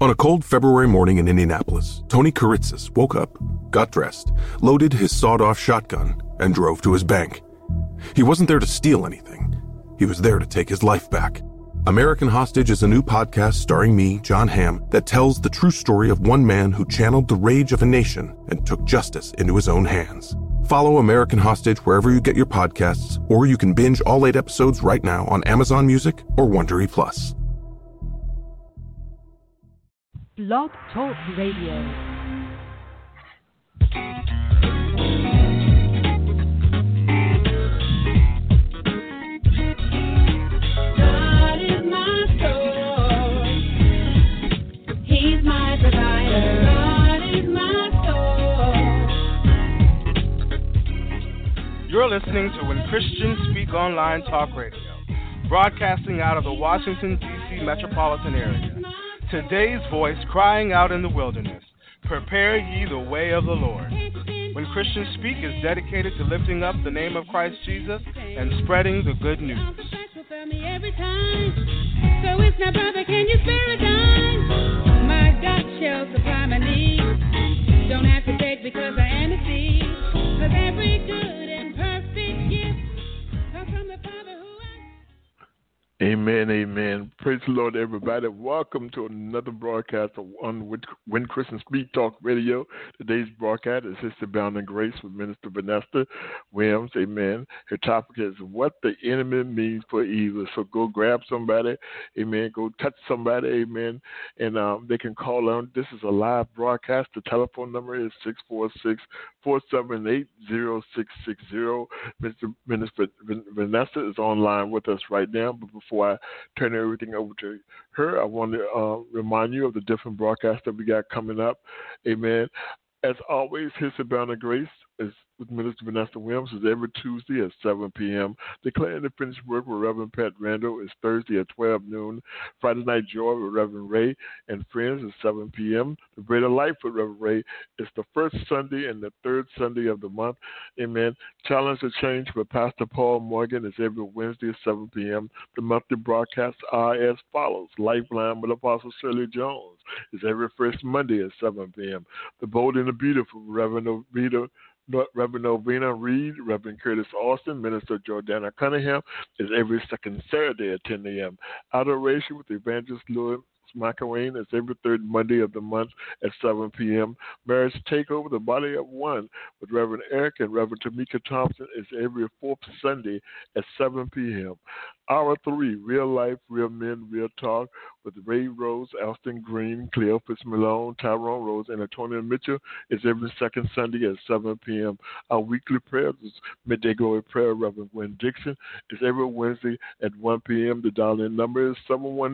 On a cold February morning in Indianapolis, Tony Karitzis woke up, got dressed, loaded his sawed-off shotgun, and drove to his bank. He wasn't there to steal anything. He was there to take his life back. American Hostage is a new podcast starring me, John Hamm, that tells the true story of one man who channeled the rage of a nation and took justice into his own hands. Follow American Hostage wherever you get your podcasts, or you can binge all 8 episodes right now on Amazon Music or Wondery Plus. Blog Talk Radio. You're listening to When Christians Speak Online Talk Radio, broadcasting out of the Washington, D.C. metropolitan area. Today's voice crying out in the wilderness, prepare ye the way of the Lord. When Christians Speak is dedicated to lifting up the name of Christ Jesus and spreading the good news. So it's now, brother, can you spare a dime? My God shall supply my needs. Don't have to beg because I am a seed. 'Cause every good and perfect gift comes from the Father who Amen, amen. Praise the Lord, everybody. Welcome to another broadcast on When Christians Speak Talk Radio. Today's broadcast is Sister Bound in Grace with Minister Vanessa Williams. Amen. Her topic is what the enemy means for evil. So go grab somebody. Amen. Go touch somebody. Amen. And they can call on. This is a live broadcast. The telephone number is 646-478-0660. Minister Vanessa is online with us right now. But before I turn everything over to her, I want to remind you of the different broadcasts that we got coming up. Amen. As always, His Abounding Grace is with Minister Vanessa Williams is every Tuesday at 7 p.m. Declaring the Finished Work with Reverend Pat Randall is Thursday at 12 noon. Friday Night Joy with Reverend Ray and Friends is 7 p.m. The Bread of Life with Reverend Ray is the first Sunday and the third Sunday of the month. Amen. Challenge to Change with Pastor Paul Morgan is every Wednesday at 7 p.m. The monthly broadcasts are as follows. Lifeline with Apostle Shirley Jones is every first Monday at 7 p.m. The Bold and the Beautiful with Reverend Ovina Reed, Reverend Curtis Austin, Minister Jordana Cunningham is every second Saturday at 10 a.m. Adoration with Evangelist Louis McElwain is every third Monday of the month at 7 p.m. Marriage Takeover, the Body of One with Reverend Eric and Reverend Tamika Thompson is every fourth Sunday at 7 p.m. Hour 3, Real Life, Real Men, Real Talk with Ray Rose, Alston Green, Cleophas Malone, Tyrone Rose, and Antonio Mitchell is every second Sunday at 7 p.m. Our weekly prayers is Midday Glory Prayer, Reverend Gwen Dixon, is every Wednesday at 1 p.m. The dial-in number is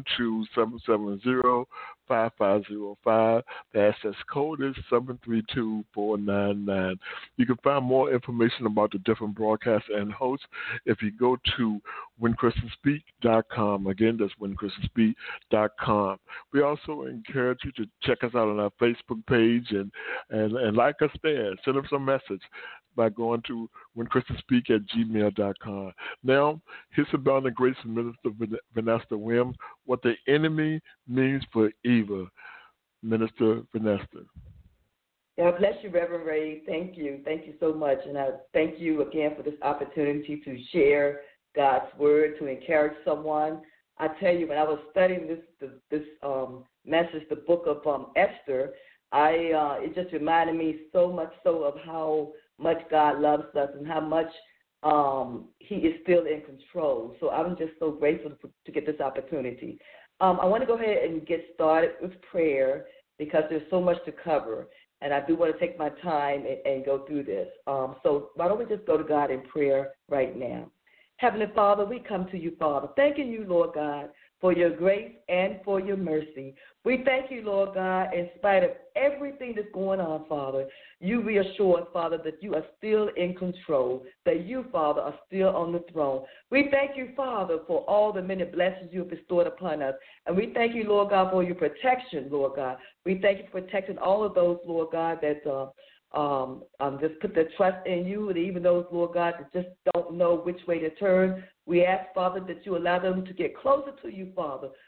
712-770-5505. The access code is 732499. You can find more information about the different broadcasts and hosts if you go to WhenChristiansSpeak.com. Again, that's WhenChristiansSpeak.com. We also encourage you to check us out on our Facebook page and like us there. Send us a message by going to WhenChristiansSpeak@gmail.com. Now, here's about the grace of Minister Vanessa Williams, what the enemy means for evil. Minister Vanessa. God bless you, Reverend Ray. Thank you. Thank you so much. And I thank you again for this opportunity to share God's word, to encourage someone. I tell you, when I was studying this message, the book of Esther, it just reminded me so much so of how much God loves us and how much He is still in control. So I'm just so grateful to get this opportunity. I want to go ahead and get started with prayer because there's so much to cover, and I do want to take my time and go through this. So why don't we just go to God in prayer right now? Heavenly Father, we come to you, Father, thanking you, Lord God, for your grace and for your mercy. We thank you, Lord God, in spite of everything that's going on, Father. You reassured, Father, that you are still in control, that you, Father, are still on the throne. We thank you, Father, for all the many blessings you have bestowed upon us. And we thank you, Lord God, for your protection, Lord God. We thank you for protecting all of those, Lord God, that just put their trust in you, and even those, Lord God, that just don't know which way to turn. We ask, Father, that you allow them to get closer to you, Father,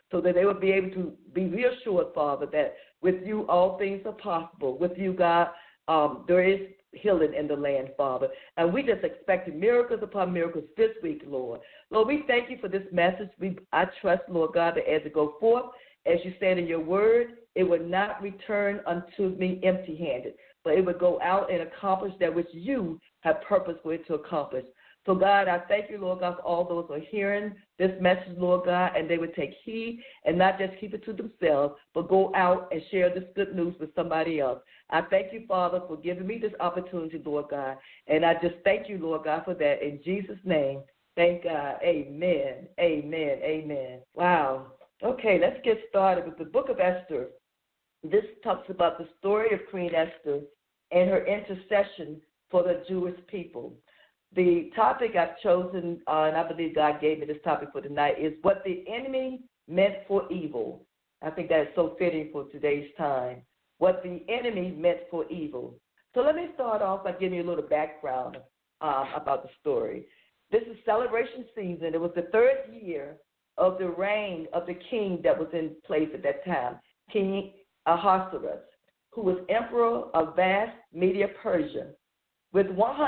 so that they would be able to be reassured, Father, that with you all things are possible. With you, God, there is healing in the land, Father. And we just expect miracles upon miracles this week, Lord. Lord, we thank you for this message. I trust, Lord God, that as it goes forth, as you said in your word, it would not return unto me empty-handed, but it would go out and accomplish that which you have purpose for it to accomplish. So, God, I thank you, Lord God, for all those who are hearing this message, Lord God, and they would take heed and not just keep it to themselves, but go out and share this good news with somebody else. I thank you, Father, for giving me this opportunity, Lord God, and I just thank you, Lord God, for that. In Jesus' name, thank God. Amen, amen, amen. Wow. Okay, let's get started with the book of Esther. This talks about the story of Queen Esther and her intercession for the Jewish people. The topic I've chosen, and I believe God gave me this topic for tonight, is what the enemy meant for evil. I think that is so fitting for today's time. What the enemy meant for evil. So let me start off by giving you a little background about the story. This is celebration season. It was the third year of the reign of the king that was in place at that time, King Ahasuerus, who was emperor of vast Media Persia, with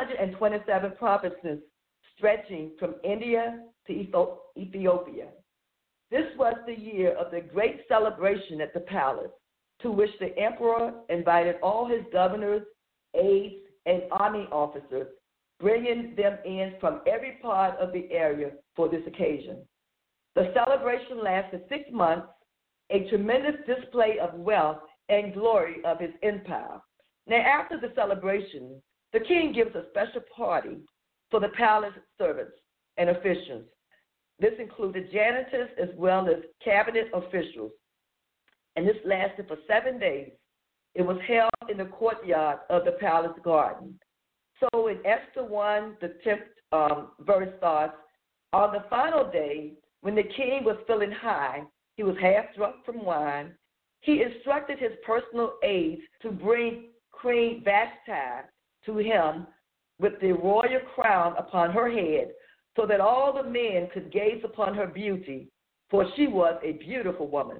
127 provinces stretching from India to Ethiopia. This was the year of the great celebration at the palace, to which the emperor invited all his governors, aides, and army officers, bringing them in from every part of the area for this occasion. The celebration lasted 6 months, a tremendous display of wealth and glory of his empire. Now, after the celebration, the king gives a special party for the palace servants and officials. This included janitors as well as cabinet officials. And this lasted for 7 days. It was held in the courtyard of the palace garden. So in Esther 1, the 10th verse starts, on the final day, when the king was feeling high, he was half drunk from wine, he instructed his personal aides to bring Queen Vashti to him with the royal crown upon her head, so that all the men could gaze upon her beauty, for she was a beautiful woman.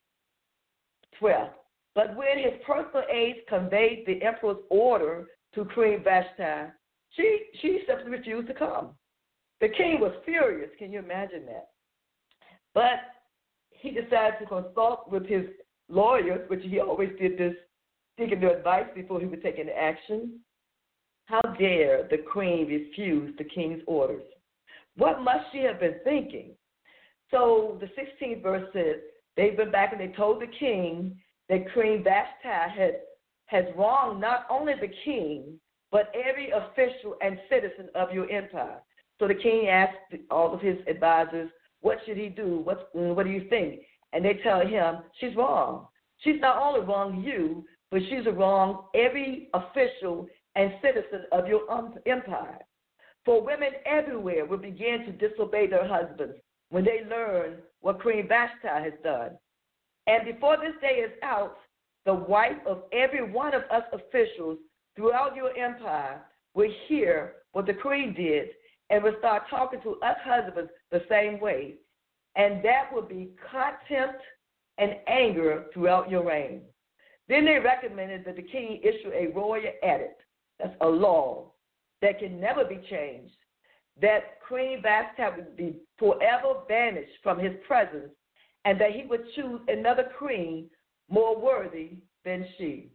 12. But when his personal aides conveyed the emperor's order to Queen Vashti, she simply refused to come. The king was furious. Can you imagine that? But he decided to consult with his lawyers, which he always did this, seeking their advice before he would take any action. How dare the queen refuse the king's orders? What must she have been thinking? So the 16th verse says, they went back and they told the king that Queen Vashti has wronged not only the king, but every official and citizen of your empire. So the king asked all of his advisors, what should he do? What do you think? And they tell him, she's wrong. She's not only wronged you, but she's wronged every official and citizen of your empire. For women everywhere will begin to disobey their husbands when they learn what Queen Vashti has done. And before this day is out, the wife of every one of us officials throughout your empire will hear what the queen did and will start talking to us husbands the same way. And that will be contempt and anger throughout your reign. Then they recommended that the king issue a royal edict, that's a law, that can never be changed, that Queen Vashti would be forever banished from his presence, and that he would choose another queen more worthy than she.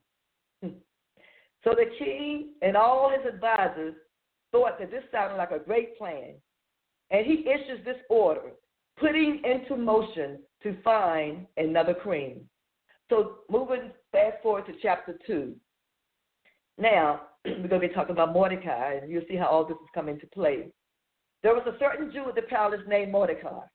So the king and all his advisors thought that this sounded like a great plan, and he issues this order, putting into motion to find another queen. So moving fast forward to chapter 2. Now, we're going to be talking about Mordecai, and you'll see how all this is coming into play. There was a certain Jew at the palace named Mordecai.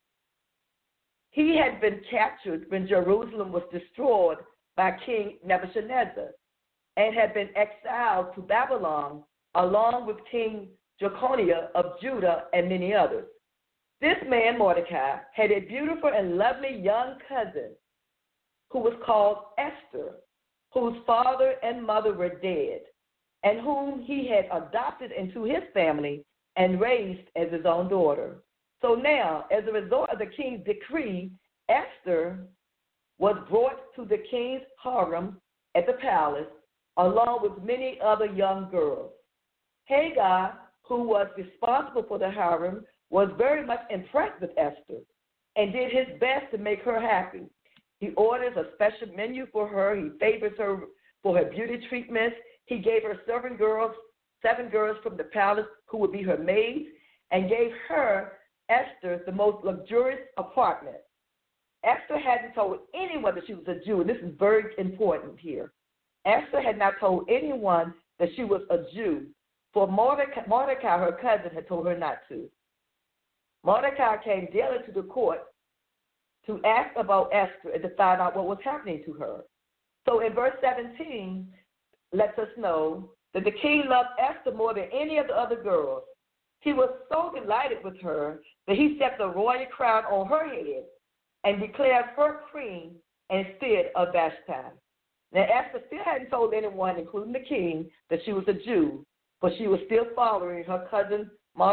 He had been captured when Jerusalem was destroyed by King Nebuchadnezzar and had been exiled to Babylon along with King Jeconiah of Judah and many others. This man, Mordecai, had a beautiful and lovely young cousin who was called Esther, whose father and mother were dead, and whom he had adopted into his family and raised as his own daughter. So now, as a result of the king's decree Esther was brought to the king's harem at the palace, along with many other young girls. Hagar, who was responsible for the harem, was very much impressed with Esther and did his best to make her happy. He orders a special menu for her. He favors her for her beauty treatments. He gave her 7 girls from the palace who would be her maids, and gave her, Esther, the most luxurious apartment. Esther hadn't told anyone that she was a Jew, and this is very important here. Esther had not told anyone that she was a Jew, for Mordecai, her cousin, had told her not to. Mordecai came daily to the court to ask about Esther and to find out what was happening to her. So in verse 17, lets us know that the king loved Esther more than any of the other girls. He was so delighted with her that he set the royal crown on her head and declared her queen instead of Vashti. Now, Esther still hadn't told anyone, including the king, that she was a Jew, but she was still following her cousin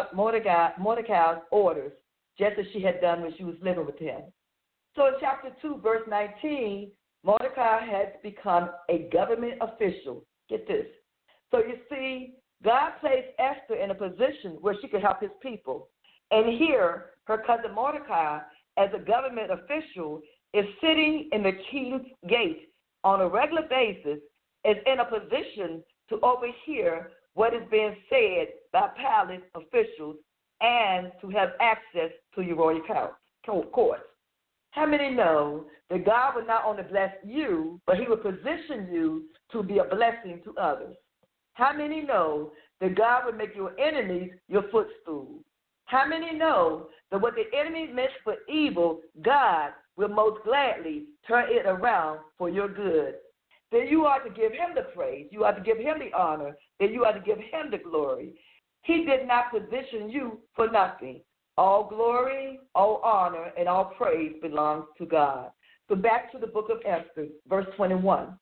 Mordecai's orders, just as she had done when she was living with him. So in chapter 2, verse 19, Mordecai has become a government official. Get this. So you see, God placed Esther in a position where she could help his people. And here, her cousin Mordecai, as a government official, is sitting in the king's gate on a regular basis, is in a position to overhear what is being said by palace officials and to have access to your royal courts. How many know that God will not only bless you, but he will position you to be a blessing to others? How many know that God will make your enemies your footstool? How many know that what the enemy meant for evil, God will most gladly turn it around for your good? Then you are to give him the praise. You are to give him the honor. Then you are to give him the glory. He did not position you for nothing. All glory, all honor, and all praise belongs to God. So back to the book of Esther, verse 21.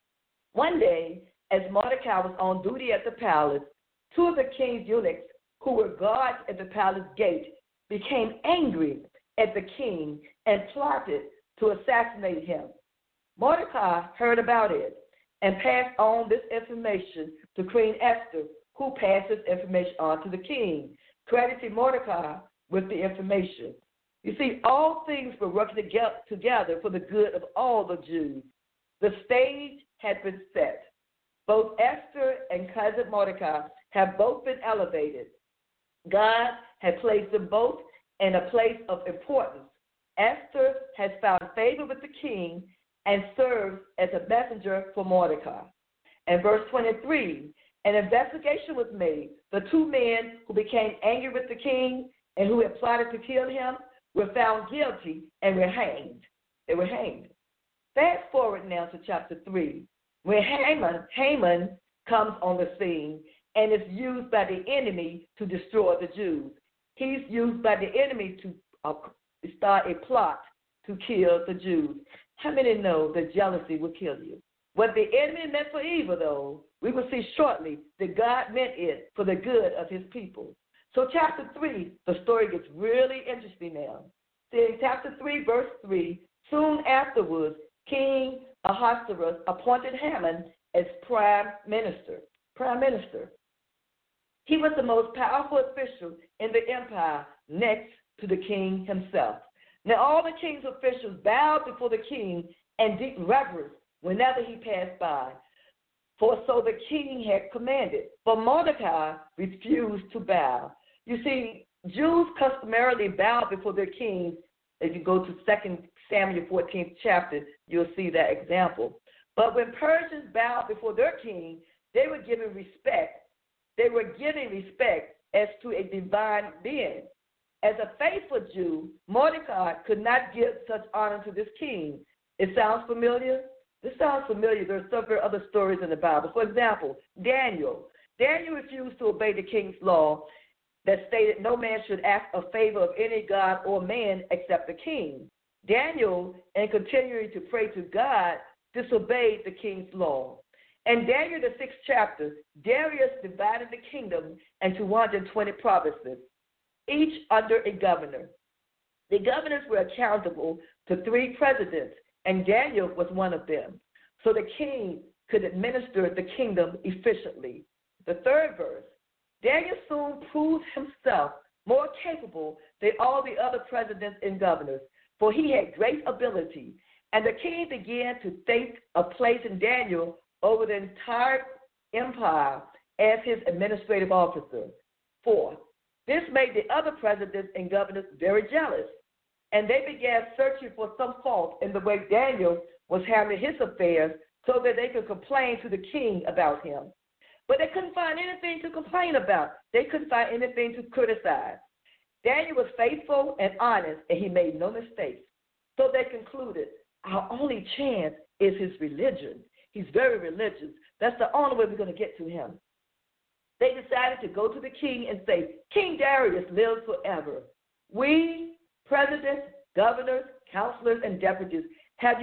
One day, as Mordecai was on duty at the palace, 2 of the king's eunuchs, who were guards at the palace gate, became angry at the king and plotted to assassinate him. Mordecai heard about it and passed on this information to Queen Esther, who passed this information on to the king, crediting Mordecai with the information. You see, all things were working together for the good of all the Jews. The stage had been set. Both Esther and cousin Mordecai have both been elevated. God had placed them both in a place of importance. Esther has found favor with the king and serves as a messenger for Mordecai. And verse 23, an investigation was made. The 2 men who became angry with the king and who had plotted to kill him were found guilty and were hanged. They were hanged. Fast forward now to chapter 3, where Haman comes on the scene and is used by the enemy to destroy the Jews. He's used by the enemy to start a plot to kill the Jews. How many know that jealousy will kill you? What the enemy meant for evil, though, we will see shortly that God meant it for the good of his people. So chapter 3, the story gets really interesting now. See, in chapter 3, verse 3, soon afterwards, King Ahasuerus appointed Haman as prime minister. He was the most powerful official in the empire next to the king himself. Now all the king's officials bowed before the king and did reverence whenever he passed by, for so the king had commanded. But Mordecai refused to bow. You see, Jews customarily bow before their kings. If you go to 2 Samuel 14th chapter, you'll see that example. But when Persians bowed before their king, they were giving respect. They were giving respect as to a divine being. As a faithful Jew, Mordecai could not give such honor to this king. It sounds familiar? This sounds familiar. There are several other stories in the Bible. For example, Daniel. Daniel refused to obey the king's law that stated no man should ask a favor of any god or man except the king. Daniel, in continuing to pray to God, disobeyed the king's law. In Daniel, the 6th chapter, Darius divided the kingdom into 120 provinces, each under a governor. The governors were accountable to 3 presidents, and Daniel was one of them, so the king could administer the kingdom efficiently. The 3rd verse, Daniel soon proved himself more capable than all the other presidents and governors, for he had great ability, and the king began to think of placing Daniel over the entire empire as his administrative officer. 4, this made the other presidents and governors very jealous, and they began searching for some fault in the way Daniel was handling his affairs so that they could complain to the king about him. But they couldn't find anything to complain about. They couldn't find anything to criticize. Daniel was faithful and honest, and he made no mistakes. So they concluded, our only chance is his religion. He's very religious. That's the only way we're going to get to him. They decided to go to the king and say, King Darius lives forever. We, presidents, governors, counselors, and deputies, have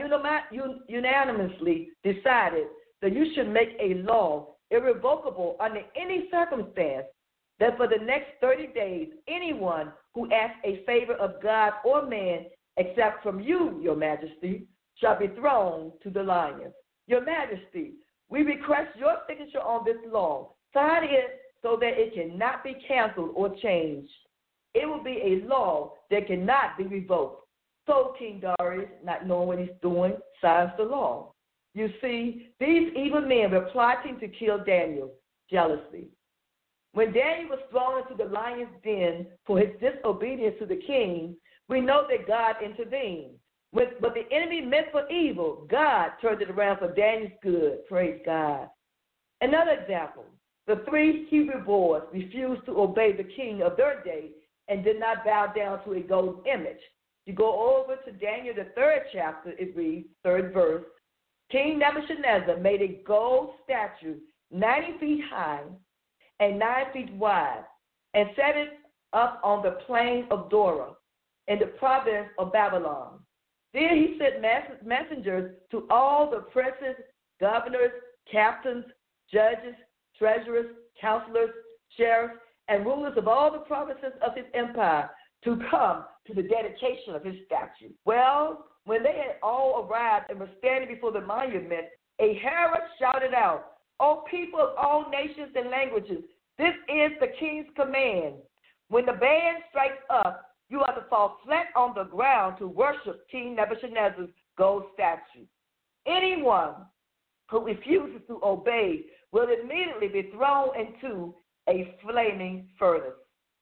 unanimously decided that you should make a law irrevocable under any circumstance that for the next 30 days, anyone who asks a favor of God or man, except from you, your majesty, shall be thrown to the lions. Your majesty, we request your signature on this law. Sign it so that it cannot be canceled or changed. It will be a law that cannot be revoked. So King Darius, not knowing what he's doing, signs the law. You see, these evil men were plotting to kill Daniel jealously. When Daniel was thrown into the lion's den for his disobedience to the king, we know that God intervened. But the enemy meant for evil, God turned it around for Daniel's good. Praise God. Another example, the 3 Hebrew boys refused to obey the king of their day and did not bow down to a golden image. You go over to Daniel, the 3rd chapter, it reads, 3rd verse, King Nebuchadnezzar made a gold statue 90 feet high and 9 feet wide and set it up on the plain of Dora in the province of Babylon. Then he sent messengers to all the princes, governors, captains, judges, treasurers, counselors, sheriffs, and rulers of all the provinces of his empire to come to the dedication of his statue. Well, when they had all arrived and were standing before the monument, a herald shouted out, O people of all nations and languages, this is the king's command. When the band strikes up, you are to fall flat on the ground to worship King Nebuchadnezzar's gold statue. Anyone who refuses to obey will immediately be thrown into a flaming furnace.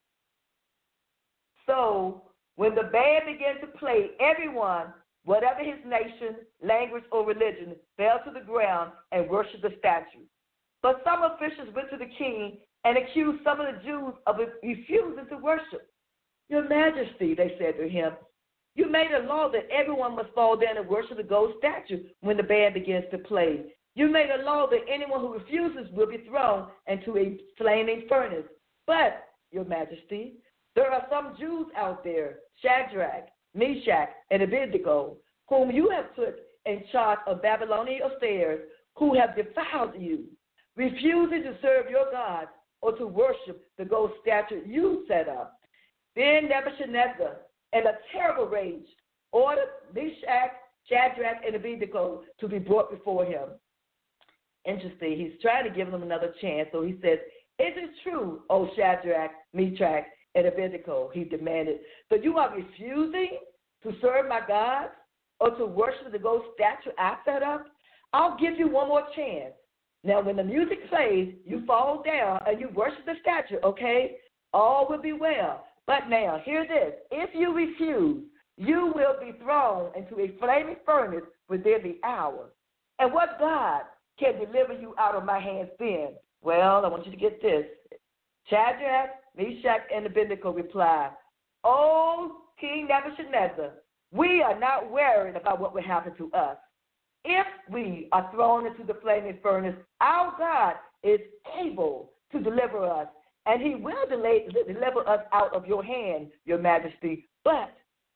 So, when the band began to play, everyone, whatever his nation, language, or religion, fell to the ground and worshiped the statue. But some officials went to the king and accused some of the Jews of refusing to worship. Your Majesty, they said to him, you made a law that everyone must fall down and worship the gold statue when the band begins to play. You made a law that anyone who refuses will be thrown into a flaming furnace. But, Your Majesty, there are some Jews out there, Shadrach, Meshach, and Abednego, whom you have put in charge of Babylonian affairs, who have defiled you, refusing to serve your gods or to worship the gold statue you set up. Then Nebuchadnezzar, in a terrible rage, ordered Meshach, Shadrach, and Abednego to be brought before him. Interesting. He's trying to give them another chance. So he says, is it true, O Shadrach, Meshach, and Abednego, he demanded, that you are refusing to serve my gods or to worship the gold statue I set up? I'll give you one more chance. Now, when the music plays, you fall down and you worship the statue, okay? All will be well. But now, hear this. If you refuse, you will be thrown into a flaming furnace within the hour. And what God can deliver you out of my hands then? Well, I want you to get this. Shadrach, Meshach, and Abednego replied, O King Nebuchadnezzar, we are not worried about what will happen to us. If we are thrown into the flaming furnace, our God is able to deliver us, and he will deliver us out of your hand, your majesty. But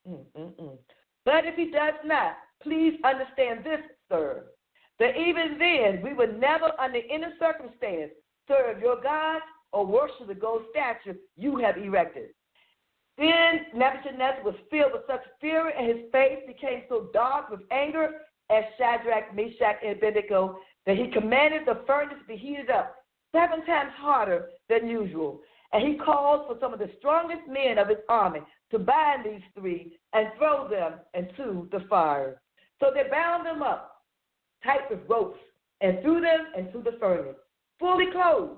if he does not, please understand this, sir, that even then we would never under any circumstance serve your gods or worship the gold statue you have erected. Then Nebuchadnezzar was filled with such fury, and his face became so dark with anger as Shadrach, Meshach, and Abednego, that he commanded the furnace to be heated up 7 times harder than usual. And he called for some of the strongest men of his army to bind these 3 and throw them into the fire. So they bound them up tight with ropes and threw them into the furnace, fully clothed.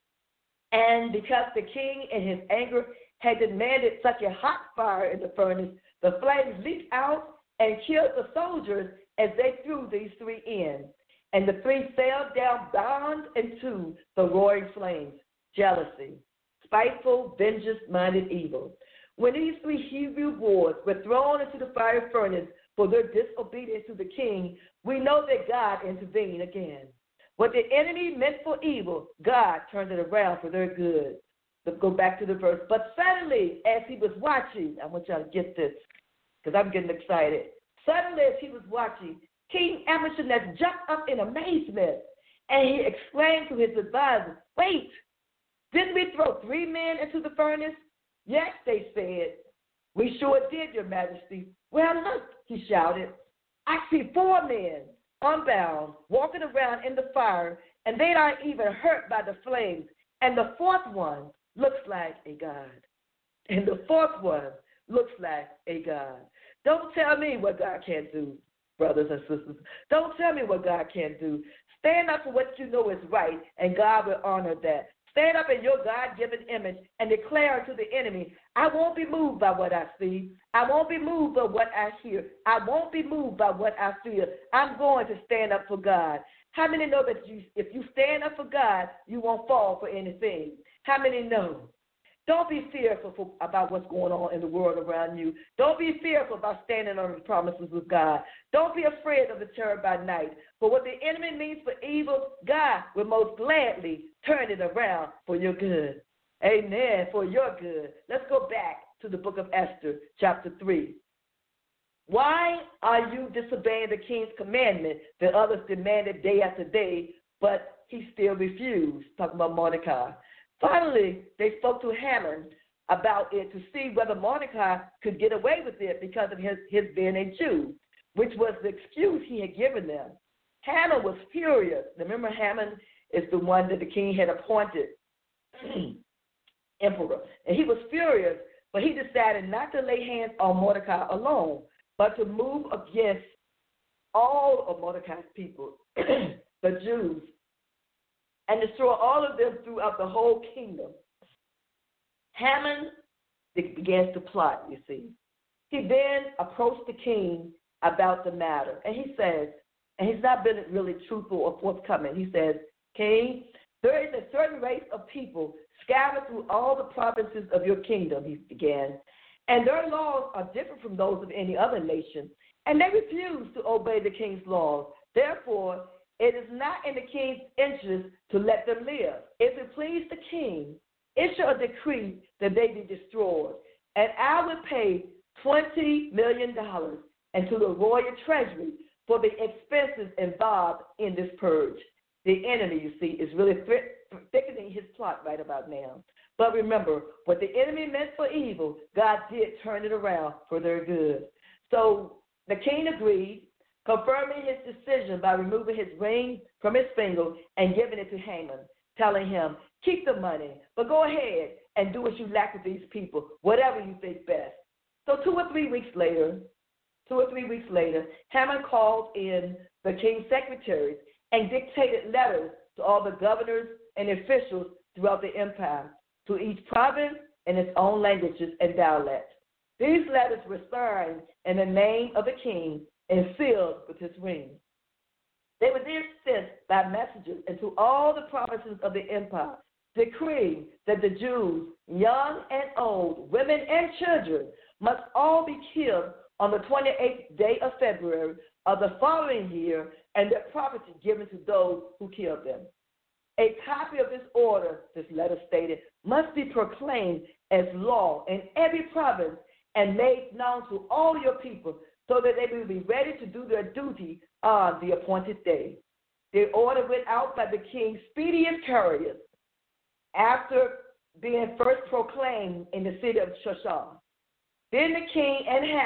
And because the king in his anger had demanded such a hot fire in the furnace, the flames leaped out and killed the soldiers as they threw these 3 in. And the 3 fell down bound into the roaring flames, jealousy, spiteful, vengeance-minded evil. When these 3 Hebrew boys were thrown into the fire furnace for their disobedience to the king, we know that God intervened again. What the enemy meant for evil, God turned it around for their good. Let's go back to the verse. But suddenly, as he was watching, I want y'all to get this because I'm getting excited. Suddenly, as he was watching, King Nebuchadnezzar jumped up in amazement, and he exclaimed to his advisors, "Wait, didn't we throw 3 men into the furnace?" "Yes," they said. "We sure did, Your Majesty." "Well, look," he shouted, "I see 4 men unbound, walking around in the fire, and they aren't even hurt by the flames. And the 4th one looks like a god." And the 4th one looks like a god. Don't tell me what God can't do, brothers and sisters. Don't tell me what God can't do. Stand up for what you know is right, and God will honor that. Stand up in your God-given image and declare to the enemy, "I won't be moved by what I see. I won't be moved by what I hear. I won't be moved by what I feel. I'm going to stand up for God." How many know that if you stand up for God, you won't fall for anything? How many know? Don't be fearful about what's going on in the world around you. Don't be fearful about standing on the promises of God. Don't be afraid of the terror by night. For what the enemy means for evil, God will most gladly turn it around for your good. Amen, for your good. Let's go back to the book of Esther, chapter 3. Why are you disobeying the king's commandment that others demanded day after day, but he still refused? Talking about Mordecai. Finally, they spoke to Haman about it to see whether Mordecai could get away with it because of his being a Jew, which was the excuse he had given them. Haman was furious. Remember, Haman is the one that the king had appointed emperor. And he was furious, but he decided not to lay hands on Mordecai alone, but to move against all of Mordecai's people, the Jews, and destroy all of them throughout the whole kingdom. Haman begins to plot, you see. He then approached the king about the matter, and he says, and he's not been really truthful or forthcoming. He says, "King, there is a certain race of people scattered through all the provinces of your kingdom," he began, "and their laws are different from those of any other nation, and they refuse to obey the king's laws. Therefore, it is not in the king's interest to let them live. If it please the king, issue a decree that they be destroyed, and I will pay $20 million into the royal treasury for the expenses involved in this purge." The enemy, you see, is really thickening his plot right about now. But remember, what the enemy meant for evil, God did turn it around for their good. So the king agreed, confirming his decision by removing his ring from his finger and giving it to Haman, telling him, "Keep the money, but go ahead and do what you like with these people, whatever you think best." So 2 or 3 weeks later, Haman called in the king's secretaries and dictated letters to all the governors and officials throughout the empire, to each province in its own languages and dialects. These letters were signed in the name of the king and sealed with his ring. They were then sent by messengers into all the provinces of the empire, decreeing that the Jews, young and old, women and children, must all be killed on the 28th day of February of the following year, and their property given to those who killed them. A copy of this order, this letter stated, must be proclaimed as law in every province and made known to all your people, so that they will be ready to do their duty on the appointed day. The order went out by the king's speediest couriers after being first proclaimed in the city of Shushan. Then the king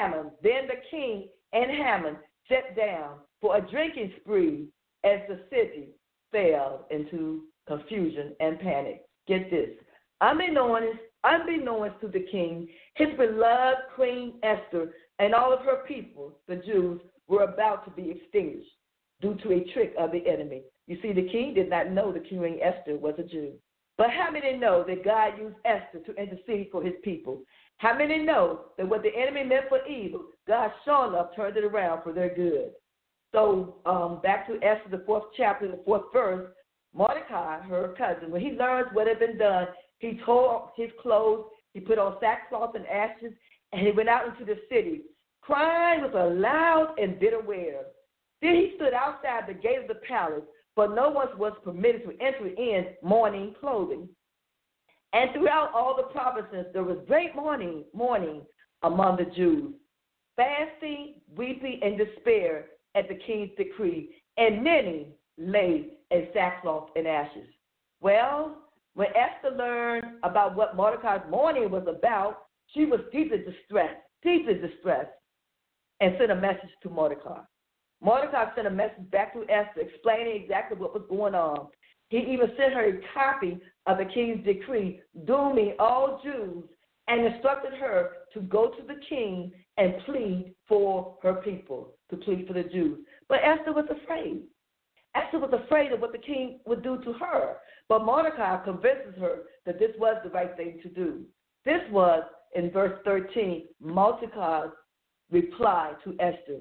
and Haman sat down for a drinking spree as the city fell into confusion and panic. Get this. Unbeknownst to the king, his beloved Queen Esther and all of her people, the Jews, were about to be extinguished due to a trick of the enemy. You see, the king did not know that Queen Esther was a Jew. But how many know that God used Esther to intercede for his people? How many know that what the enemy meant for evil, God sure enough turned it around for their good? So back to Esther, the 4th chapter, the 4th verse, Mordecai, her cousin, when he learned what had been done, he tore his clothes, he put on sackcloth and ashes, and he went out into the city, crying with a loud and bitter wail. Then he stood outside the gate of the palace, but no one was permitted to enter in mourning clothing. And throughout all the provinces there was great mourning among the Jews, fasting, weeping, and despair at the king's decree, and many lay in sackcloth and ashes. Well, when Esther learned about what Mordecai's mourning was about, she was deeply distressed, and sent a message to Mordecai. Mordecai sent a message back to Esther explaining exactly what was going on. He even sent her a copy of the king's decree dooming all Jews and instructed her to go to the king and plead for her people, to plead for the Jews. But Esther was afraid. Esther was afraid of what the king would do to her. But Mordecai convinces her that this was the right thing to do. This was, in verse 13, Mordecai's reply to Esther.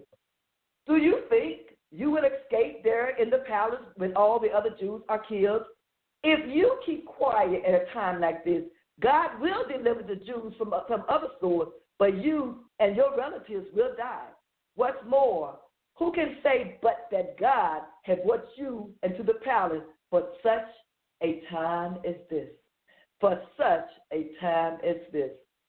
Do you think you will escape there in the palace when all the other Jews are killed? If you keep quiet at a time like this, God will deliver the Jews from some other sword, but you and your relatives will die. What's more, who can say but that God has brought you into the palace for such a time as this? For such a time as this.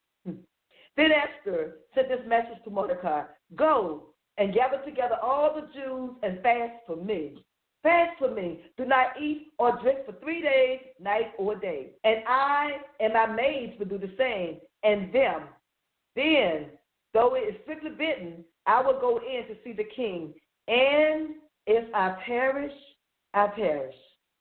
Then Esther sent this message to Mordecai. Go and gather together all the Jews and fast for me. Fast for me. Do not eat or drink for 3 days, night or day. And I and my maids will do the same, and them. Then, though it is strictly bidden, I will go in to see the king. And if I perish, I perish.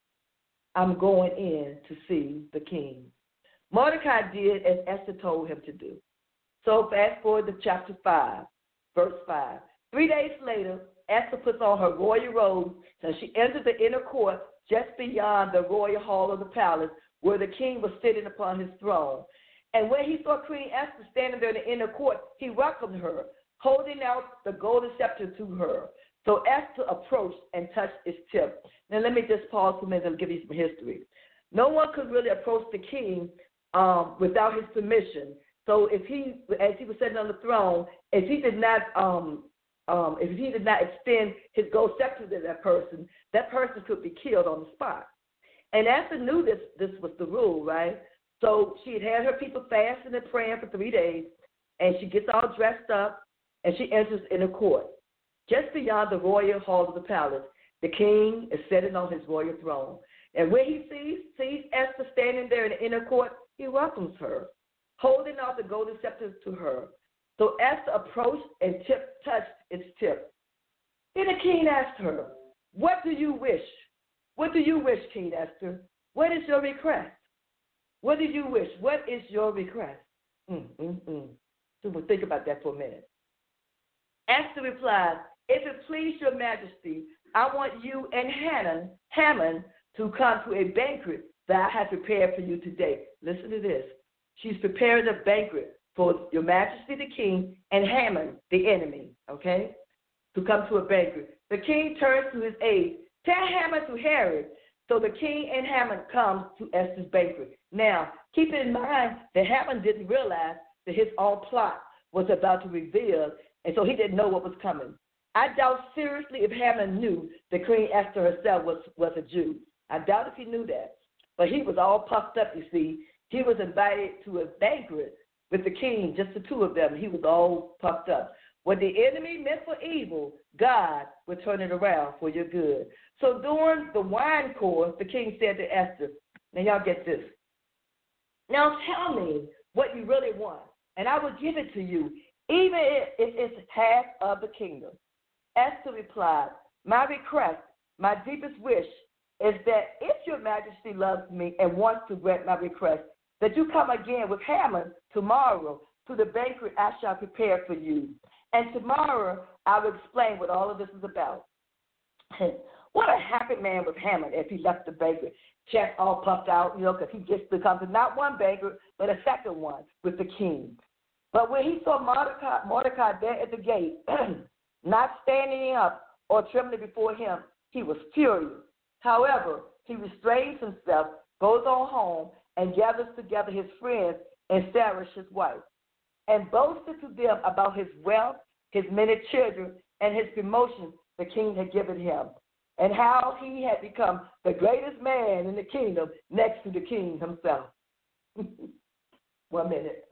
I'm going in to see the king. Mordecai did as Esther told him to do. So fast forward to chapter 5, verse 5. 3 days later, Esther puts on her royal robe, and she enters the inner court just beyond the royal hall of the palace, where the king was sitting upon his throne. And when he saw Queen Esther standing there in the inner court, he welcomed her, holding out the golden scepter to her. So Esther approached and touched its tip. Now let me just pause for a minute and give you some history. No one could really approach the king without his permission. So as he was sitting on the throne, if he did not extend his gold scepter to that person could be killed on the spot. And Esther knew this was the rule, right? So she had her people fasting and praying for 3 days, and she gets all dressed up, and she enters in the court. Just beyond the royal hall of the palace, the king is sitting on his royal throne. And when he sees Esther standing there in the inner court, he welcomes her, holding out the golden scepter to her. So Esther approached and touched its tip. Then the king asked her, "What do you wish? What do you wish, King Esther? What is your request? What do you wish? What is your request?" So we'll think about that for a minute. Esther replied, "If it please your majesty, I want you and Haman to come to a banquet that I have prepared for you today." Listen to this. She's preparing a banquet for your majesty the king and Haman, the enemy, okay, to come to a banquet. The king turns to his aide, "Tell Haman to hurry." So the king and Haman comes to Esther's banquet. Now, keep in mind that Haman didn't realize that his own plot was about to reveal, and so he didn't know what was coming. I doubt seriously if Haman knew that Queen Esther herself was a Jew. I doubt if he knew that. But he was all puffed up, you see. He was invited to a banquet with the king, just the two of them. He was all puffed up. What the enemy meant for evil, God would turn it around for your good. So during the wine course, the king said to Esther, now y'all get this. Now tell me what you really want. and I will give it to you, even if it's half of the kingdom. Esther replied, my request, my deepest wish, is that if your majesty loves me and wants to grant my request, that you come again with Haman tomorrow to the banquet I shall prepare for you. And tomorrow I will explain what all of this is about. What a happy man was Haman if he left the banquet, chest all puffed out, because he just becomes not one banquet, but a second one with the king. But when he saw Mordecai there at the gate, not standing up or trembling before him, he was furious. However, he restrains himself, goes on home, and gathers together his friends and Sarah, his wife, and boasted to them about his wealth, his many children, and his promotion the king had given him, and how he had become the greatest man in the kingdom next to the king himself. 1 minute.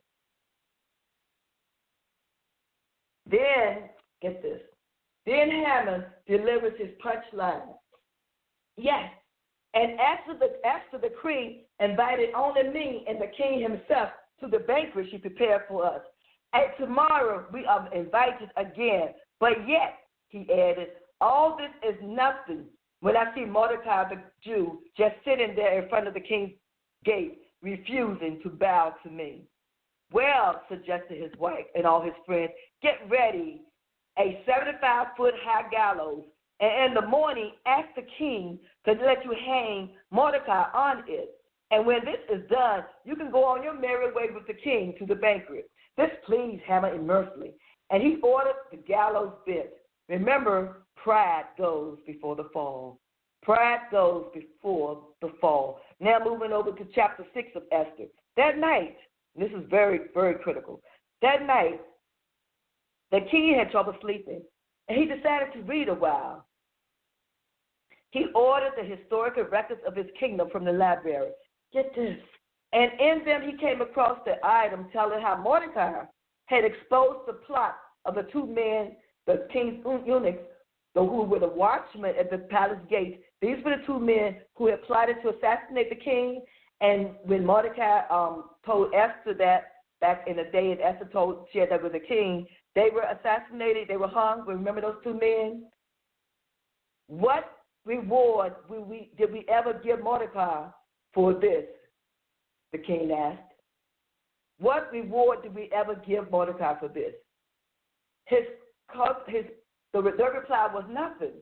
Then, get this, then Haman delivers his punchline. Yes, and after the queen invited only me and the king himself to the banquet she prepared for us. And tomorrow we are invited again. But yet, he added, all this is nothing when I see Mordecai the Jew just sitting there in front of the king's gate, refusing to bow to me. Well, suggested his wife and all his friends, get ready a 75-foot high gallows, and in the morning ask the king to let you hang Mordecai on it. And when this is done, you can go on your merry way with the king to the banquet. This pleased Haman immensely, and he ordered the gallows bent. Remember, pride goes before the fall. Pride goes before the fall. Now moving over to chapter 6 of Esther. That night, this is very, very critical. That night, the king had trouble sleeping, and he decided to read a while. He ordered the historical records of his kingdom from the library. Get this. And in them he came across the item telling how Mordecai had exposed the plot of the two men, the king's eunuchs, who were the watchmen at the palace gate. These were the two men who had plotted to assassinate the king. And when Mordecai told Esther that back in the day, and Esther told she had that with the king, they were assassinated, they were hung. Remember those two men? What reward did we ever give Mordecai for this? The king asked. What reward did we ever give Mordecai for this? The reply was nothing.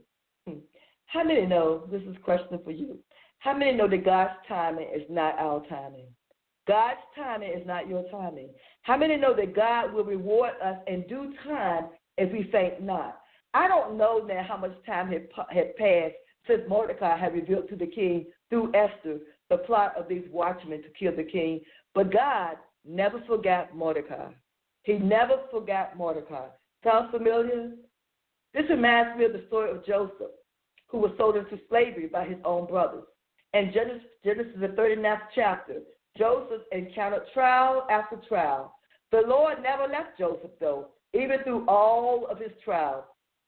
How many know, this is a question for you, how many know that God's timing is not our timing? God's timing is not your timing. How many know that God will reward us in due time if we faint not? I don't know now how much time had passed since Mordecai had revealed to the king through Esther the plot of these watchmen to kill the king, but God never forgot Mordecai. He never forgot Mordecai. Sounds familiar? This reminds me of the story of Joseph, who was sold into slavery by his own brothers. In Genesis, the 39th chapter, Joseph encountered trial after trial. The Lord never left Joseph, though, even through all of his trials.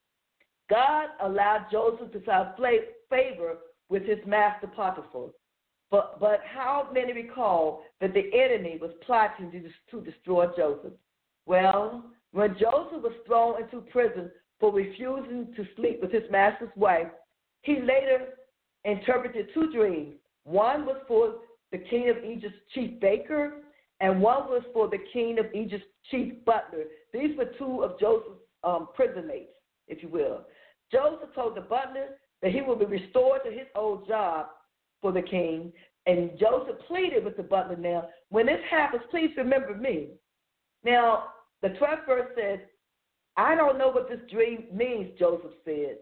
God allowed Joseph to find favor with his master Potiphar. But how many recall that the enemy was plotting to destroy Joseph? Well, when Joseph was thrown into prison for refusing to sleep with his master's wife, he later interpreted two dreams. One was for the king of Egypt's chief baker, and one was for the king of Egypt's chief butler. These were two of Joseph's prison mates, if you will. Joseph told the butler that he would be restored to his old job for the king, and Joseph pleaded with the butler, now, when this happens, please remember me. Now, the 12th verse says, I don't know what this dream means, Joseph said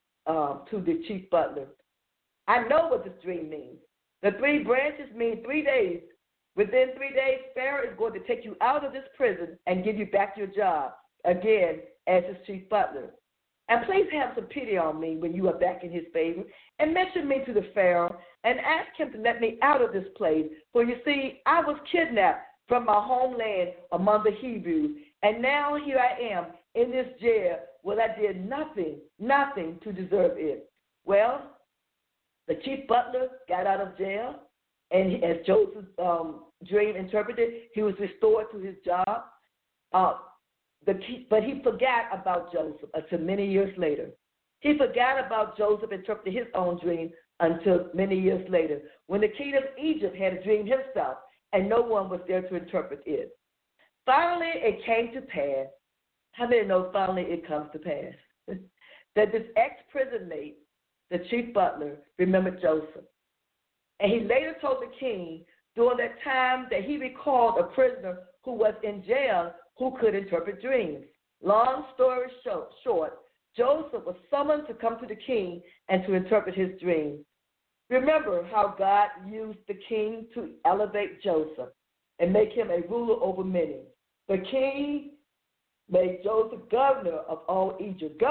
to the chief butler. I know what this dream means. The 3 branches mean 3 days. Within 3 days, Pharaoh is going to take you out of this prison and give you back your job, again, as his chief butler. And please have some pity on me when you are back in his favor, and mention me to the Pharaoh, and ask him to let me out of this place. For you see, I was kidnapped from my homeland among the Hebrews, and now here I am in this jail where I did nothing to deserve it. Well, the chief butler got out of jail, and as Joseph's dream interpreted, he was restored to his job. but he forgot about Joseph until many years later. He forgot about Joseph interpreting his own dream until many years later, when the king of Egypt had a dream himself, and no one was there to interpret it. Finally, it came to pass. How many know finally it comes to pass? That this ex-prison mate, the chief butler, remembered Joseph. And he later told the king during that time that he recalled a prisoner who was in jail who could interpret dreams. Long story short, Joseph was summoned to come to the king and to interpret his dreams. Remember how God used the king to elevate Joseph and make him a ruler over many. The king made Joseph governor of all Egypt.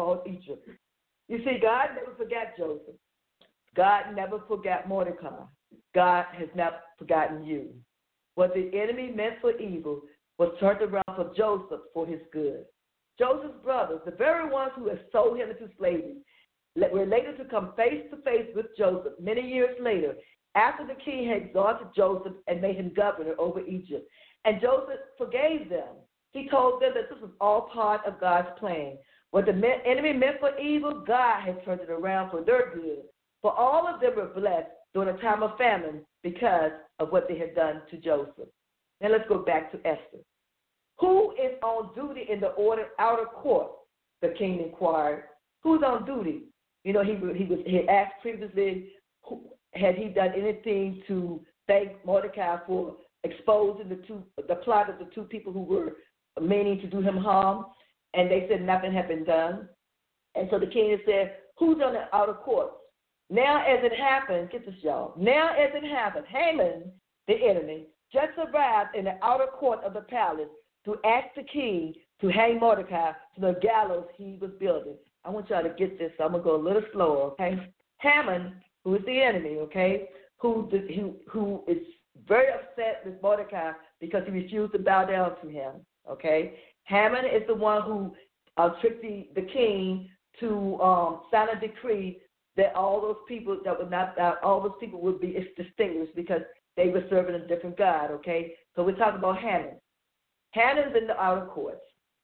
You see, God never forgot Joseph. God never forgot Mordecai. God has not forgotten you. What the enemy meant for evil was turned around for Joseph for his good. Joseph's brothers, the very ones who had sold him into slavery, were later to come face to face with Joseph many years later, after the king had exalted Joseph and made him governor over Egypt. And Joseph forgave them. He told them that this was all part of God's plan. What the enemy meant for evil, God had turned it around for their good. For all of them were blessed during a time of famine because of what they had done to Joseph. Now let's go back to Esther. Who is on duty in the outer court? The king inquired. Who's on duty? You know, he had asked previously, had he done anything to thank Mordecai for exposing the plot of the two people who were meaning to do him harm? And they said nothing had been done. And so the king said, who's on the outer court? Now as it happened, get this, y'all. Now as it happened, Haman, the enemy, just arrived in the outer court of the palace to ask the king to hang Mordecai to the gallows he was building. I want y'all to get this, so I'm going to go a little slower, okay? Haman, who is the enemy, okay, who is very upset with Mordecai because he refused to bow down to him, okay? Haman is the one who tricked the king to sign a decree that all those people that would not bow, all those people would be distinguished because they were serving a different God, okay? So we're talking about Haman. Haman's in the outer courts.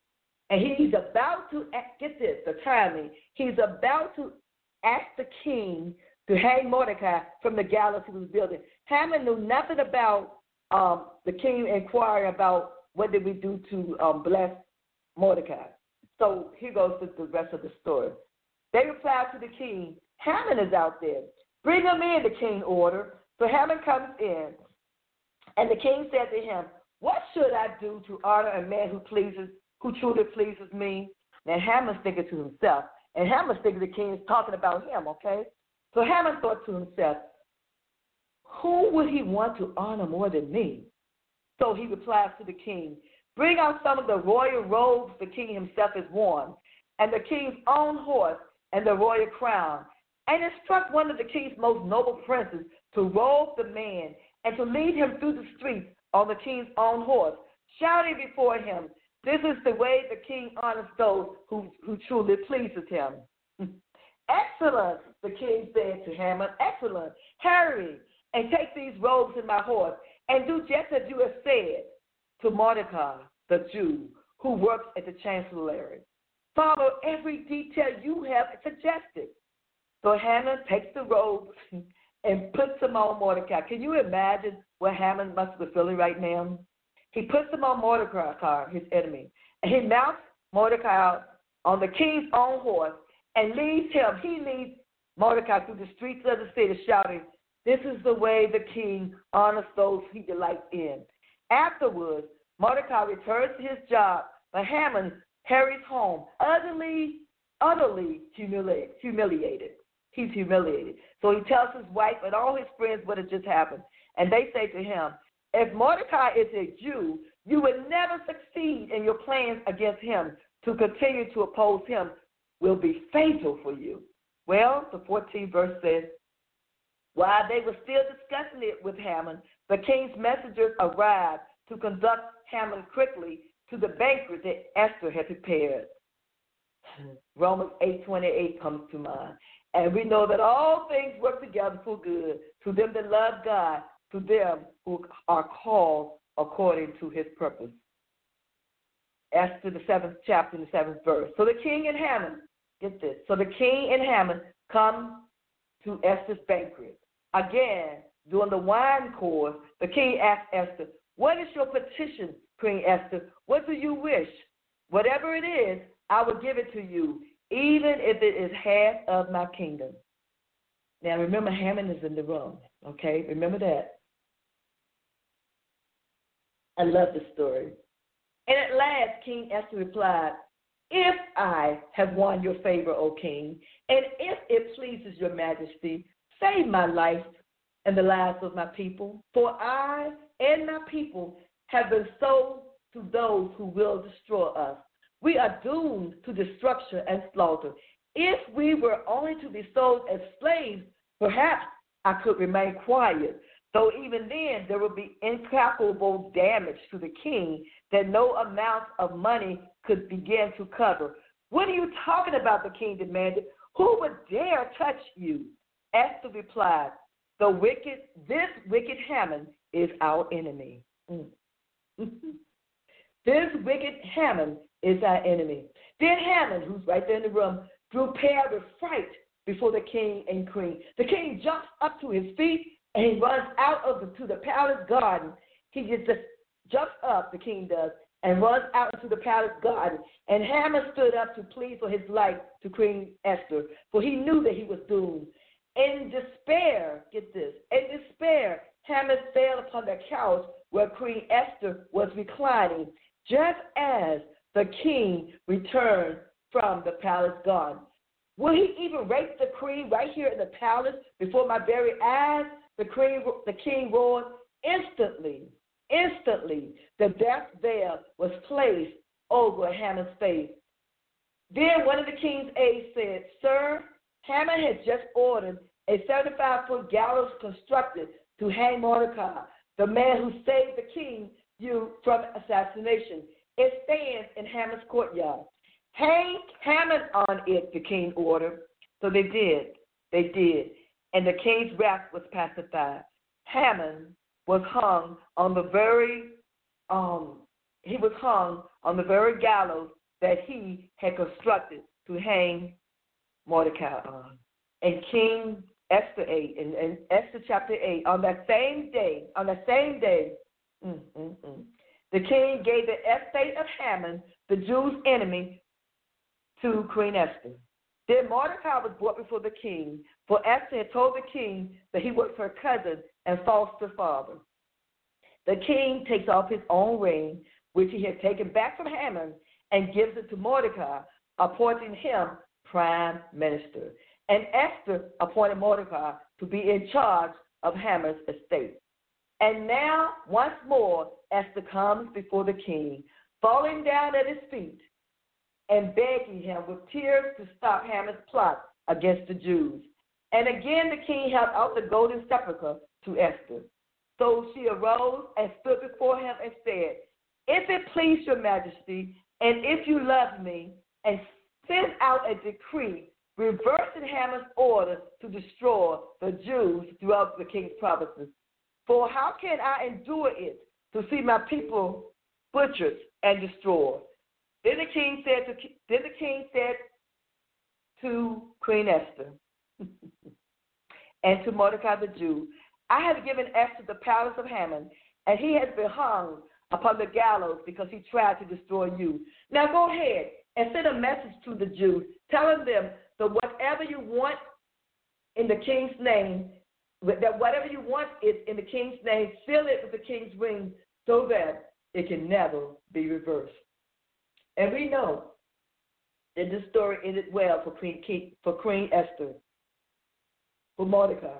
And he's about to, get this, the timing, he's about to ask the king to hang Mordecai from the gallows he was building. Haman knew nothing about the king inquiring about what did we do to bless Mordecai. So here goes the rest of the story. They replied to the king, Haman is out there. Bring him in, the king ordered. So Haman comes in, and the king said to him, what should I do to honor a man who truly pleases me? Now Haman's thinking to himself, and Haman's thinking the king is talking about him, okay? So Haman thought to himself, who would he want to honor more than me? So he replies to the king, bring out some of the royal robes the king himself has worn, and the king's own horse and the royal crown, and instruct one of the king's most noble princes to robe the man and to lead him through the streets on the king's own horse, shouting before him, this is the way the king honors those who truly pleases him. Excellent, the king said to Haman, excellent. Hurry and take these robes in my horse and do just as you have said to Mordecai, the Jew, who works at the chancellery. Follow every detail you have suggested. So Haman takes the robes and puts them on Mordecai. Can you imagine what Haman must be feeling right now? He puts them on Mordecai, his enemy, and he mounts Mordecai on the king's own horse and leads Mordecai through the streets of the city, shouting, this is the way the king honors those he delights in. Afterwards, Mordecai returns to his job, but Haman hurries home, utterly humiliated. He's humiliated. So he tells his wife and all his friends what had just happened. And they say to him, if Mordecai is a Jew, you would never succeed in your plans against him. To continue to oppose him will be fatal for you. Well, the 14th verse says, while they were still discussing it with Haman, the king's messengers arrived to conduct Haman quickly to the banquet that Esther had prepared. Romans 8:28 comes to mind. And we know that all things work together for good to them that love God, to them who are called according to his purpose. Esther, the 7th chapter, and the 7th verse. So the king and Haman, get this. So the king and Haman come to Esther's banquet. Again, during the wine course, the king asked Esther, "What is your petition, Queen Esther? What do you wish? Whatever it is, I will give it to you, even if it is half of my kingdom." Now, remember, Haman is in the room, okay? Remember that. I love the story. And at last, King Esther replied, "If I have won your favor, O king, and if it pleases your majesty, save my life and the lives of my people, for I and my people have been sold to those who will destroy us. We are doomed to destruction and slaughter. If we were only to be sold as slaves, perhaps I could remain quiet, though even then there would be incalculable damage to the king that no amount of money could begin to cover." "What are you talking about?" the king demanded. "Who would dare touch you?" Esther replied, This wicked Haman is our enemy." This wicked Haman is our enemy. Then Haman, who's right there in the room, grew pale with fright before the king and queen. The king jumps up to his feet and he runs out to the palace garden. He just jumps up, the king does, and runs out into the palace garden. And Haman stood up to plead for his life to Queen Esther, for he knew that he was doomed. In despair, get this, in despair, Haman fell upon the couch where Queen Esther was reclining, just as the king returned from the palace garden. Will he even rape the queen right here in the palace before my very eyes? The king roared. Instantly, the death veil was placed over Haman's face. Then one of the king's aides said, "Sir, Haman has just ordered a 75-foot gallows constructed to hang Mordecai, the man who saved the king from assassination. It stands in Haman's courtyard. Hang Haman on it," the king ordered. So they did, and the king's wrath was pacified. Haman was hung on the very gallows that he had constructed to hang Mordecai on. And King Esther 8, in Esther chapter 8, on that same day, the king gave the estate of Haman, the Jews' enemy, to Queen Esther. Then Mordecai was brought before the king, for Esther had told the king that he was her cousin and foster father. The king takes off his own ring, which he had taken back from Haman, and gives it to Mordecai, appointing him prime minister. And Esther appointed Mordecai to be in charge of Haman's estate. And now, once more, Esther comes before the king, falling down at his feet and begging him with tears to stop Haman's plot against the Jews. And again the king held out the golden scepter to Esther. So she arose and stood before him and said, "If it please your majesty, and if you love me, and send out a decree reversing Haman's order to destroy the Jews throughout the king's provinces. For how can I endure it to see my people butchered and destroyed?" Then the king said to Queen Esther and to Mordecai the Jew, "I have given Esther the palace of Haman, and he has been hung upon the gallows because he tried to destroy you. Now go ahead and send a message to the Jews, telling them that whatever you want in the king's name, that whatever you want is in the king's name, seal it with the king's ring so that it can never be reversed." And we know that this story ended well for Queen Esther, for Mordecai,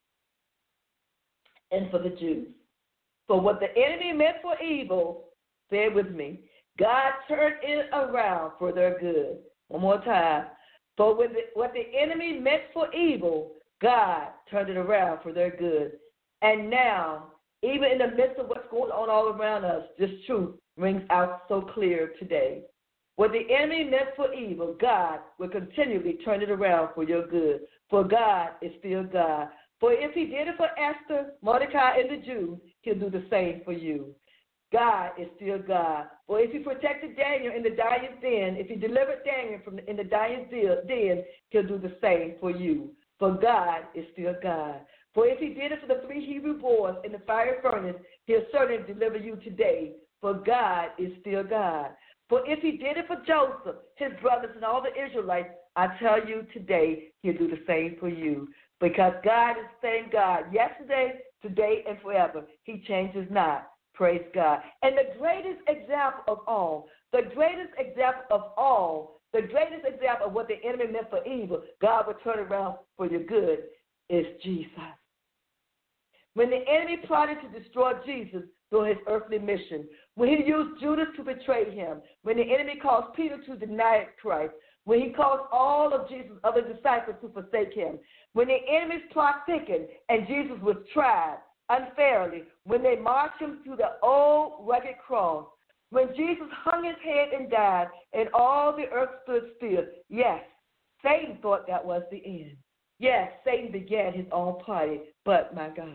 and for the Jews. For what the enemy meant for evil, say it with me, God turned it around for their good. One more time. For what the enemy meant for evil, God turned it around for their good. And now, even in the midst of what's going on all around us, this truth rings out so clear today. What the enemy meant for evil, God will continually turn it around for your good. For God is still God. For if he did it for Esther, Mordecai, and the Jews, he'll do the same for you. God is still God. For if he protected Daniel in the lion's den, if he delivered Daniel in the lion's den, he'll do the same for you. For God is still God. For if he did it for the 3 Hebrew boys in the fire furnace, he'll certainly deliver you today. For God is still God. For if he did it for Joseph, his brothers, and all the Israelites, I tell you today, he'll do the same for you. Because God is the same God yesterday, today, and forever. He changes not. Praise God. And the greatest example of all, the greatest example of what the enemy meant for evil, God will turn around for your good, is Jesus. When the enemy plotted to destroy Jesus during his earthly mission, when he used Judas to betray him, when the enemy caused Peter to deny Christ, when he caused all of Jesus' other disciples to forsake him, when the enemy's plot thickened and Jesus was tried unfairly, when they marched him to the old rugged cross, when Jesus hung his head and died and all the earth stood still, yes, Satan thought that was the end. Yes, Satan began his own party, but my God.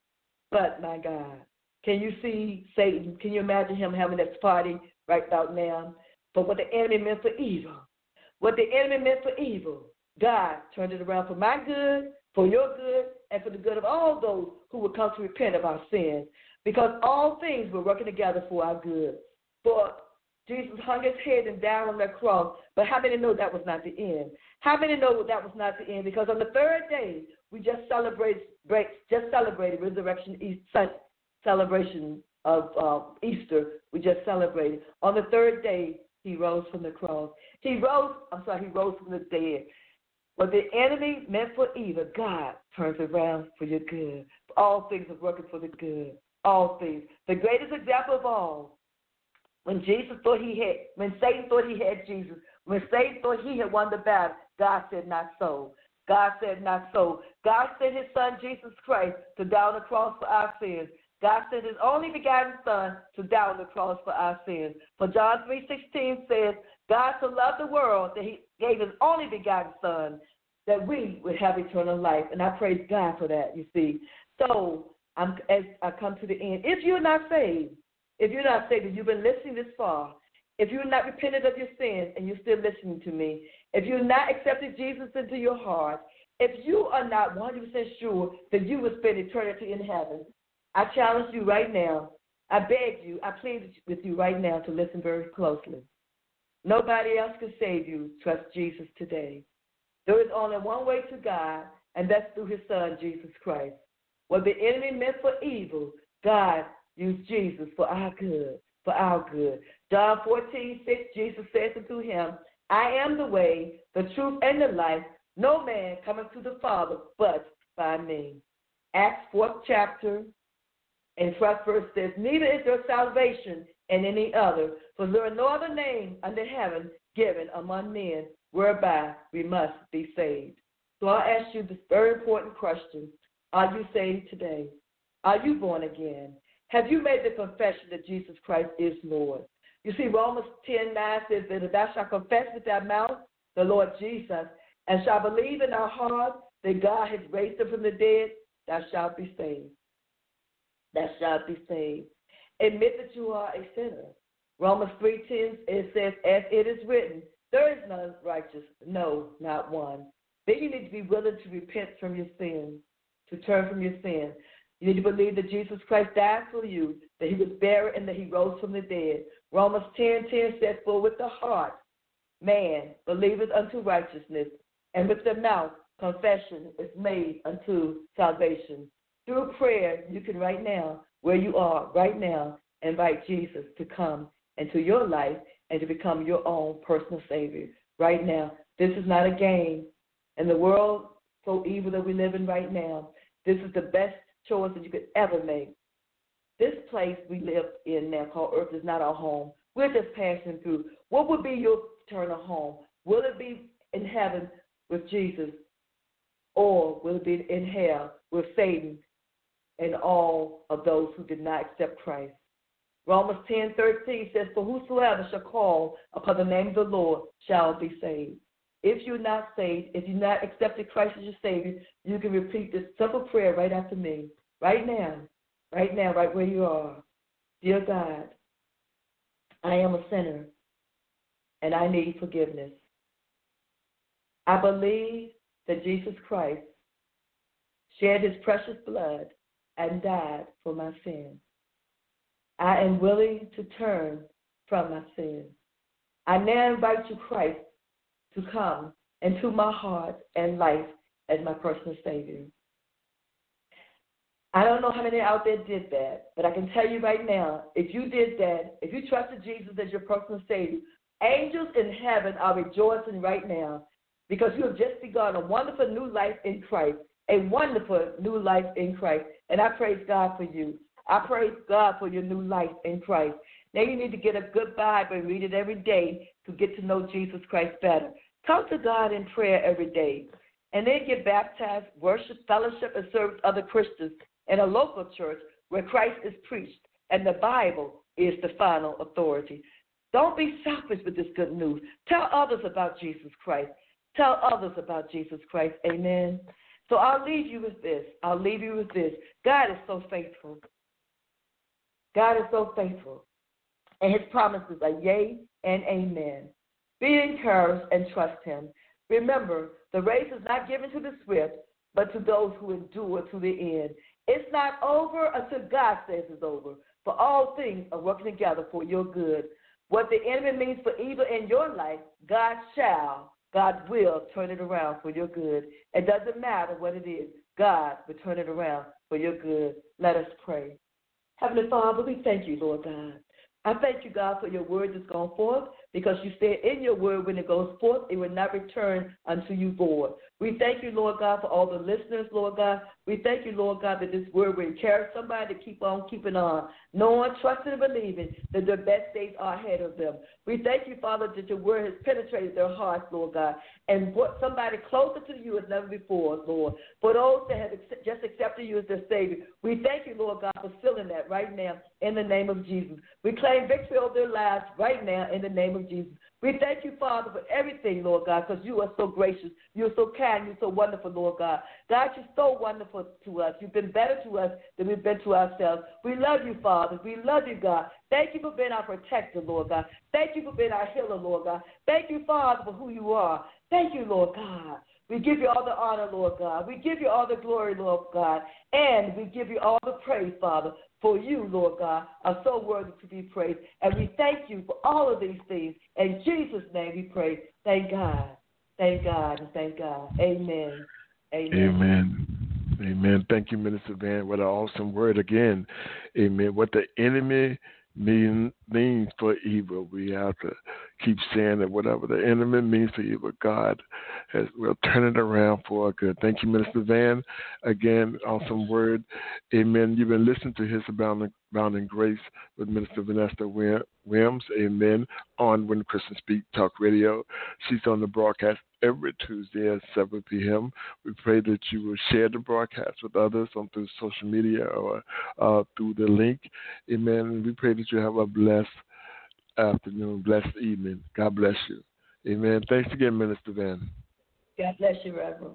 Can you see Satan? Can you imagine him having that party right about now? But what the enemy meant for evil, God turned it around for my good, for your good, and for the good of all those who will come to repent of our sins, because all things were working together for our good. For Jesus hung his head and died on that cross, but how many know that was not the end? How many know that was not the end? Because on the third day, we just celebrated Resurrection celebration of Easter. We just celebrated. On the third day, he rose from the cross. He rose from the dead. What the enemy meant for evil, God turns around for your good. All things are working for the good. All things. The greatest example of all, when Satan thought he had Jesus, when Satan thought he had won the battle, God said not so. God said not so. God sent his son, Jesus Christ, to die on the cross for our sins. God sent his only begotten Son to die on the cross for our sins. For John 3:16 says, God so loved the world that he gave his only begotten Son that we would have eternal life. And I praise God for that, you see. So as I come to the end, if you're not saved, and you've been listening this far, if you're not repented of your sins and you're still listening to me, if you've not accepted Jesus into your heart, if you are not 100% sure that you will spend eternity in heaven, I challenge you right now. I beg you, I plead with you right now to listen very closely. Nobody else can save you. Trust Jesus today. There is only one way to God, and that's through his Son, Jesus Christ. What the enemy meant for evil, God used Jesus for our good, John 14:6, Jesus says unto him, I am the way, the truth, and the life. No man cometh to the Father but by me. Acts 4th chapter and 1st verse says, neither is there salvation in any other, for there is no other name under heaven given among men whereby we must be saved. So I ask you this very important question. Are you saved today? Are you born again? Have you made the confession that Jesus Christ is Lord? You see, Romans 10:9 says that if thou shalt confess with thy mouth the Lord Jesus, and shalt believe in thy heart that God has raised him from the dead, thou shalt be saved. Thou shalt be saved. Admit that you are a sinner. Romans 3:10, it says, as it is written, there is none righteous, no, not one. Then you need to be willing to repent from your sins, to turn from your sins. You need to believe that Jesus Christ died for you, that he was buried, and that he rose from the dead. Romans 10:10 says, for with the heart man believeth unto righteousness, and with the mouth confession is made unto salvation. Through prayer, you can right now, where you are right now, invite Jesus to come into your life and to become your own personal Savior. Right now, this is not a game. In the world so evil that we live in right now, this is the best choice that you could ever make. This place we live in now called Earth is not our home. We're just passing through. What would be your eternal home? Will it be in heaven with Jesus, or will it be in hell with Satan and all of those who did not accept Christ? Romans 10:13 says, for whosoever shall call upon the name of the Lord shall be saved. If you're not saved, if you've not accepted Christ as your Savior, you can repeat this simple prayer right after me, right now, right where you are. Dear God, I am a sinner and I need forgiveness. I believe that Jesus Christ shed his precious blood and died for my sins. I am willing to turn from my sins. I now invite you, Christ, to come into my heart and life as my personal Savior. I don't know how many out there did that, but I can tell you right now, if you did that, if you trusted Jesus as your personal Savior, angels in heaven are rejoicing right now because you have just begun a wonderful new life in Christ, a wonderful new life in Christ. And I praise God for you. I praise God for your new life in Christ. Now you need to get a good Bible and read it every day to get to know Jesus Christ better. Come to God in prayer every day. And then get baptized, worship, fellowship, and serve other Christians in a local church where Christ is preached and the Bible is the final authority. Don't be selfish with this good news. Tell others about Jesus Christ. Tell others about Jesus Christ. Amen. So I'll leave you with this. God is so faithful. God is so faithful. And his promises are yea and amen. Be encouraged and trust him. Remember, the race is not given to the swift, but to those who endure to the end. It's not over until God says it's over. For all things are working together for your good. What the enemy means for evil in your life, God will turn it around for your good. It doesn't matter what it is. God will turn it around for your good. Let us pray. Heavenly Father, we thank you, Lord God. I thank you, God, for your word that's gone forth, because you said in your word when it goes forth, it will not return unto you void. We thank you, Lord God, for all the listeners, Lord God. We thank you, Lord God, that this word will encourage somebody to keep on keeping on, knowing, trusting, and believing that their best days are ahead of them. We thank you, Father, that your word has penetrated their hearts, Lord God, and brought somebody closer to you as never before, Lord. For those that have just accepted you as their Savior, we thank you, Lord God, for sealing that right now in the name of Jesus. We claim victory over their lives right now in the name of Jesus. We thank you, Father, for everything, Lord God, because you are so gracious. You're so kind. You're so wonderful, Lord God. God, you're so wonderful to us. You've been better to us than we've been to ourselves. We love you, Father. We love you, God. Thank you for being our protector, Lord God. Thank you for being our healer, Lord God. Thank you, Father, for who you are. Thank you, Lord God. We give you all the honor, Lord God. We give you all the glory, Lord God. And we give you all the praise, Father, for you, Lord God, are so worthy to be praised. And we thank you for all of these things. In Jesus' name we pray. Thank God. Thank God and thank God. Amen. Amen. Amen. Amen. Thank you, Minister Van. What an awesome word again. Amen. What the enemy means for evil, we have to keep saying that whatever the enemy means for evil, God will turn it around for our good. Thank you, Minister Van. Again, awesome word. Amen. You've been listening to His Abounding Grace with Minister Vanessa Williams. Amen. On When Christians Speak Talk Radio. She's on the broadcast every Tuesday at 7 p.m. We pray that you will share the broadcast with others through social media or through the link. Amen. And we pray that you have a blessed afternoon, blessed evening. God bless you. Amen. Thanks again, Minister Van. God bless you, Reverend.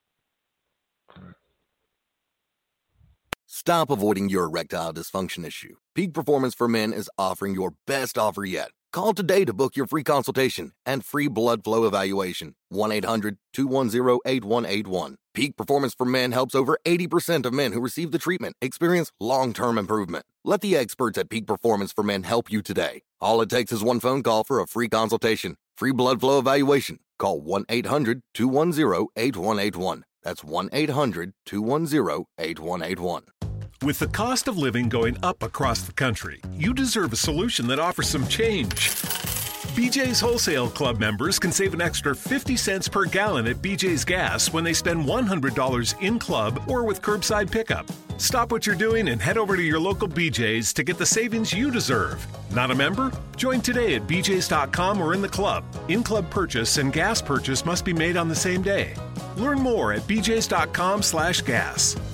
Stop avoiding your erectile dysfunction issue. Peak Performance for Men is offering your best offer yet. Call today to book your free consultation and free blood flow evaluation. 1-800-210-8181. Peak Performance for Men helps over 80% of men who receive the treatment experience long-term improvement. Let the experts at Peak Performance for Men help you today. All it takes is one phone call for a free consultation, free blood flow evaluation. Call 1-800-210-8181. That's 1-800-210-8181. With the cost of living going up across the country, you deserve a solution that offers some change. BJ's Wholesale Club members can save an extra 50 cents per gallon at BJ's Gas when they spend $100 in club or with curbside pickup. Stop what you're doing and head over to your local BJ's to get the savings you deserve. Not a member? Join today at bjs.com or in the club. In-club purchase and gas purchase must be made on the same day. Learn more at bjs.com/gas.